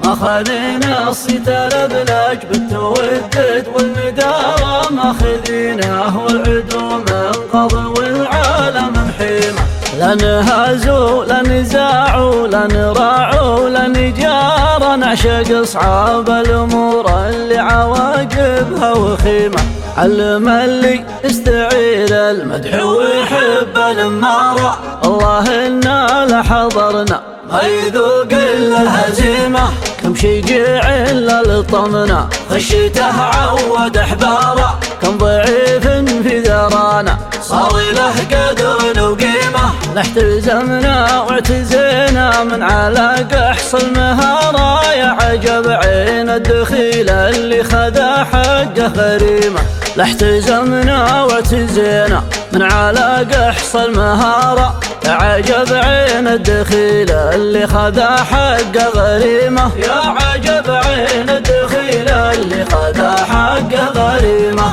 أخذنا الستار بلاج بالتودد والنداء ماخذينه والعدو منقض والعالم محيمة. لا نهازوا لا نزاعوا لا نراعوا لا نجار، نعشق أصحاب الأمور اللي عواقبها وخيمة. علم اللي يستعير المدح ويحب الأمارة، الله إنا لحضرنا ما يذوق إلا الهزيمة. كم شجيع إلا لطمنا خشيته عود أحباره، كم ضعيف في ذرانا صار له قدر وقيمة. احتزمنا واعتزينا من على قحص المهارة، يا عجب عين الدخيل اللي خذا حقه غريمة. احتزمنا واعتزينا من على قحص المهارة، يا عجب عين الدخيل اللي خذا حقه غريمة. يا عجب عين الدخيل اللي خذا حقه غريمة.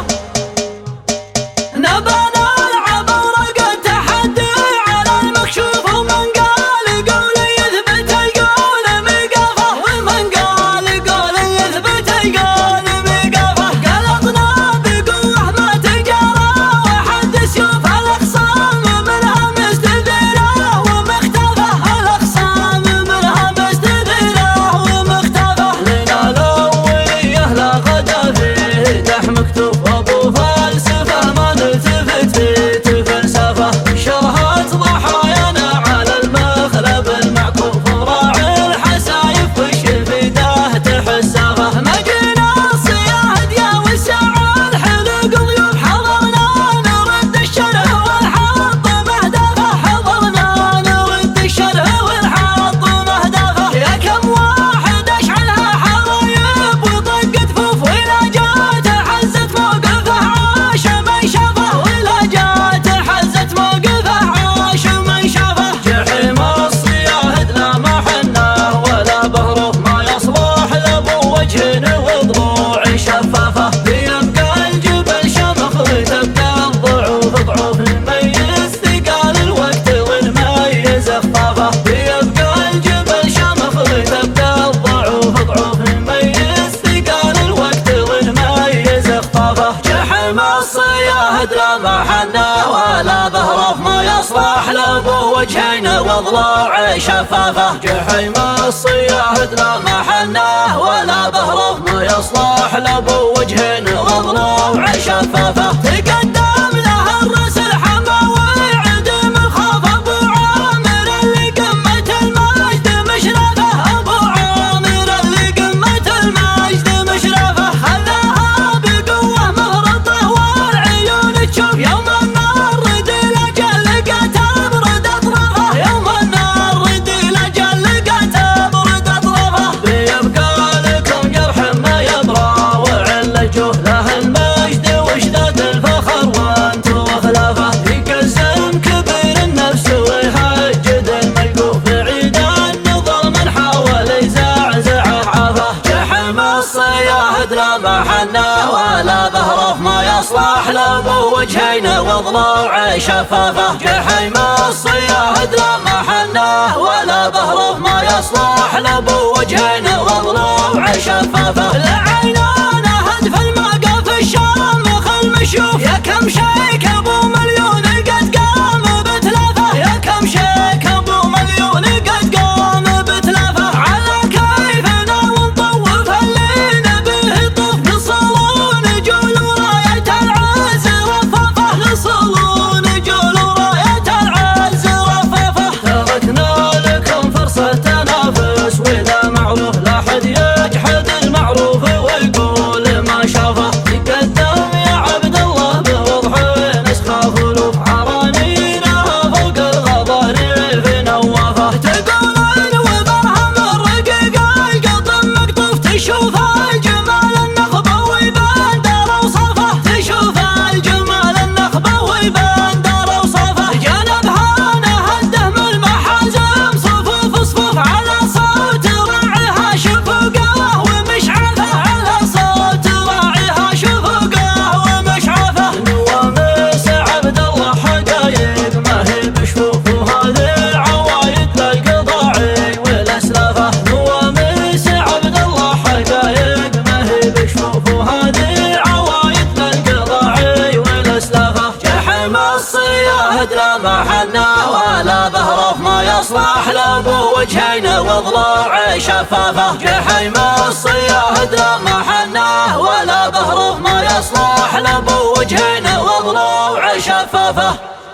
نبانا العب ورق التحدي على المكشوف، ومن قال قول يثبت القول مقافه، ومن قال قول يثبت القول مقافه. قلبنا بقوه ما تجارى وحد سيوف الاخصام منها مستديره ومختفه، الاخصام منها مستديره ومختفه. لنا الاوليه لا غدا فيه دح مكتوب ابو فلسفه، ما نلتفت في فلسفه. شرهت ضحايانا على المخلب المعكوف، راعي الحسايف والشفيده تحسفه. مجينا الصياد يا وسع الحلق ضيوف، حضرنا نرد الشرع والحط مهدفه، حضرنا نرد الشرع والحط مهدفه. يا كم واحد اشعلها حرايب وطقت فوف، ولا جات حزت موقفه عاش من شافه، ولا جات حزت موقفه عاش من شافه. جحيم الصياد لا ما حناه ولا بهره، ما يصلح لابو وجه وضلوع شفافه. بيبقى الجبل شمخ وتبقى الضعوف ضعوف، الميز ثقال الوقت والميز خفافه. بيبقى الجبل شمخ وتبقى الضعوف ضعوف، الميز ثقال الوقت والميز خفافه. جحيم الصياد لا ما حناه ولا بهره، ما يصلح لابو وجهين وضلوع شفافه. جحيم الصياد لا ما حناه ولا بهره، ما يصلح لابو وجهين وضلوع شفافه. تقدم له الرس الحما ويعدم الخوف، ابو عامر اللي قمة المجد مشرفه، ابو عامر اللي قمة المجد مشرفه. خذاها بقوه مهرطه والعيون تشوف، يوم النار ردي الاجل لقيته برد اطرافه، يوم النار ردي الاجل لقيته برد اطرافه. بيبقى لكم جرح ما يبرى وعلجوه له المجد واشداد الفخر وانتو خلافه. يقزم كبير النفس ويهجد الملقوف، عيد النظر من حاول يزعزعه عافه. جحيم الصياد لا ما حناه ولا بهره، ما يصلح لابو وجهين وضلوع شفافه. جحيم الصياد لا ما حناه ولا بهره، ما يصلح لابو وجهين وضلوع شفافه. لعينانا هدف الموقف الشامخ المشوف، يا كم شيك ابو مليون قد قام بتلافه، يا كم شيك ابو مليون قد قام بتلافه. على كيفنا ونطوف اللي نبيه طوف، نصلون جول وراية العز رفافه، نصلون جول وراية العز رفافه. تركنا لكم فرصة تنافس، واذا معروف لا حد يجحد المعروف ويقول ما شافه. يقدم يا عبد الله بوضحه الصياهد لا محنه ولا بهرف ما يصلح لابو وجهين وضلوع شفافه. جحيم الصياهد لا محنه ولا بهرف ما يصلح لابو وجهين وضلوع شفافه.